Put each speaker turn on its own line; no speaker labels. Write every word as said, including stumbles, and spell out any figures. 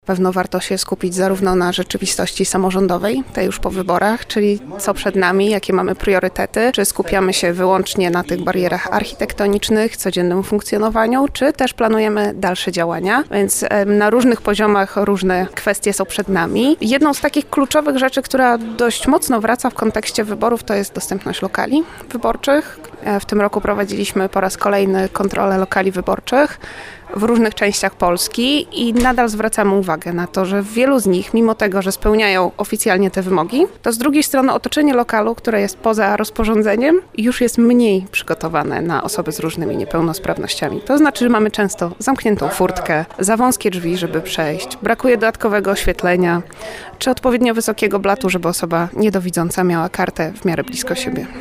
Pewno warto się skupić zarówno na rzeczywistości samorządowej, tej już po wyborach, czyli co przed nami, jakie mamy priorytety, czy skupiamy się wyłącznie na tych barierach architektonicznych, codziennym funkcjonowaniu, czy też planujemy dalsze działania, więc na różnych poziomach różne kwestie są przed nami. Jedną z takich kluczowych rzeczy, która dość mocno wraca w kontekście wyborów, to jest dostępność lokali wyborczych. W tym roku prowadziliśmy po raz kolejny kontrolę lokali wyborczych w różnych częściach Polski i nadal zwracamy uwagę na to, że w wielu z nich, mimo tego, że spełniają oficjalnie te wymogi, to z drugiej strony otoczenie lokalu, które jest poza rozporządzeniem, już jest mniej przygotowane na osoby z różnymi niepełnosprawnościami. To znaczy, że mamy często zamkniętą furtkę, za wąskie drzwi, żeby przejść, brakuje dodatkowego oświetlenia, czy odpowiednio wysokiego blatu, żeby osoba niedowidząca miała kartę w miarę blisko siebie.